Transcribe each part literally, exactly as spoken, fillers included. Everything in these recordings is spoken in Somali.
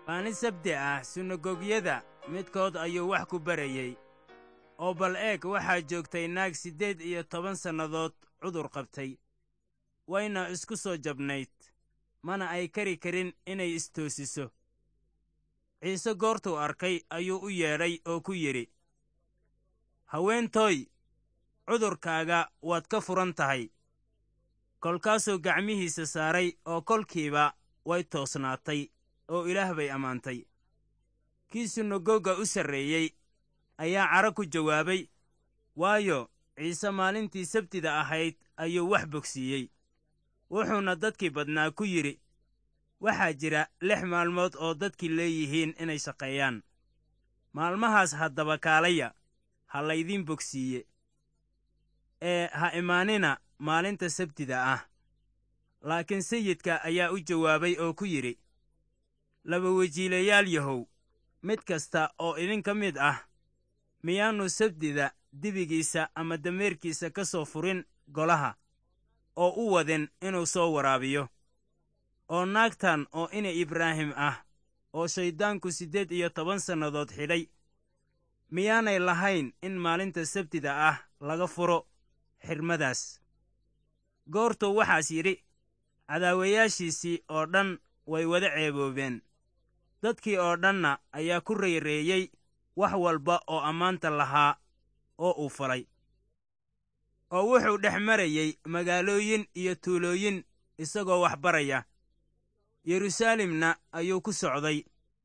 maalin sabti ah sunagogyada midkood ayuu wax ku barayey, oo bal eeg waxaa joogtay naag siddeed iyo toban sannadood cudur qabtay, wayna isku soo jabnayd, mana ay kari karin inay istoosiso. ciise goortuu arkay ayuu u yeedhay oo ku yidhi, haweentooy, cudurkaaga waad ka furan tahay. kolkaasuu gacmihiisa saaray oo kolkiiba way toosnaatay oo Ilaah bay ammaantay. kii sunagoga u sarreeyey ayaa cara ku jawaabay, waayo ciise maalintii sabtida ahayd ayuu wax bogsiiyey. wuxuuna dadkii badnaa ku yidhi, waxaa jira lix maalmood oo dadkii leeyihiin inay shaqeeyaan. maalmahaas haddaba kaalaya, ha laydiin bogsiiye, ee ha imaanina maalinta sabtida ah. laakiin sayidka ayaa u jawaabay oo ku yidhi, laba wajiilayaal yahow, mid kasta oo idinka mid ah miyaannu sabtida dibigiisa ama dameerkiisa ka soo furin golaha oo u wadin inuu soo waraabiyo? oo naagtan oo ina Ibraahim ah oo shayddaanku siddeed iyo toban sannadood xidhay, miyaanay lahayn in maalinta sabtida ah laga furo xirmadaas? goortuu waxaas yidhi, cadaawayaashiisii oo dhan way wada ceeboobeen. dadkii oo dhanna ayaa ku rayreeyey wax walba oo ammaanta lahaa oo uu falay. oo wuxuu dhex marayey magaalooyin iyo tuulooyin isagoo wax baraya. yeruusaalemna ayuu ku socday.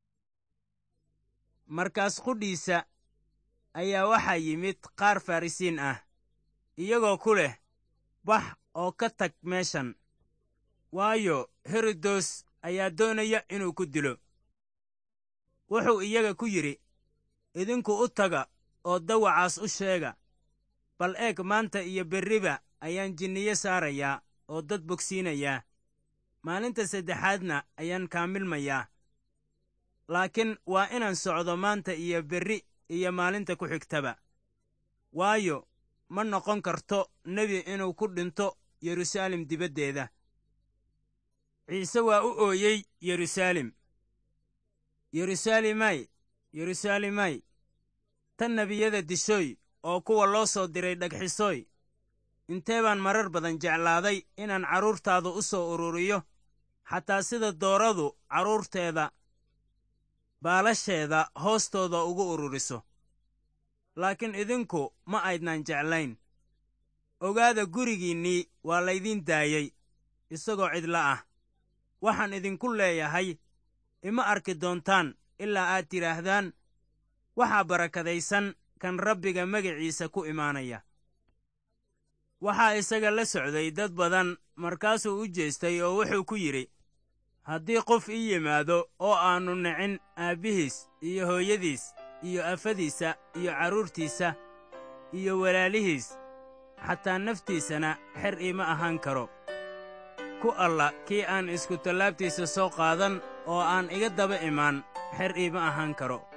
markaas qudhiisa ayaa waxaa yimid qaar farrisiin ah, iyagoo ku leh, bax oo ka tag meeshan, waayo herodos ayaa doonaya inuu ku dilo. wuxuu iyaga ku yidhi, idinku u taga oo dawacaas u sheega, bal eeg maanta iyo berriba ayaan jinniye saarayaa oo dad bogsiinayaa, maalinta saddexaadna ayaan kaamilmayaa. laakiin waa inaan socdo maanta iyo berri iyo maalinta ku xigtaba, waayo ma noqon karto nebi inuu ku dhinto yeruusaalem dibaddeeda. ciise waa u ooyey yeruusaalem. yeruusaalemay, yeruusaalemay, tan nebiyada dishooy oo kuwa loo soo diray dhagxisooy, intee baan marar badan jeclaaday inaan carruurtaadu u soo ururiyo, xataa sida dooradu carruurteeda baalasheeda hoostooda ugu ururiso. laakiin idinku ma aydnaan jeclayn. ogaada gurigiinnii waa laydiin daayey isagoo cidla ah. waxaan idinku leeyahay, ima arki doontaan ilaa aad tidhaahdaan, waxaa barakadaysan kan Rabbiga magaciisa ku imaanaya. waxaa isaga la socday dad badan, markaasuu u jeestay oo wuxuu ku yidhi, haddii qof ii yimaado oo aannu nicin aabbihiis iyo hooyadiis iyo afadiisa iyo carruurtiisa iyo walaalihiis, xataa naftiisana xer iima ahaan karo. ku alla kii aan isku tallaabtiisa soo qaadan oo aan iga daba imaan, xer iima ahaan karo.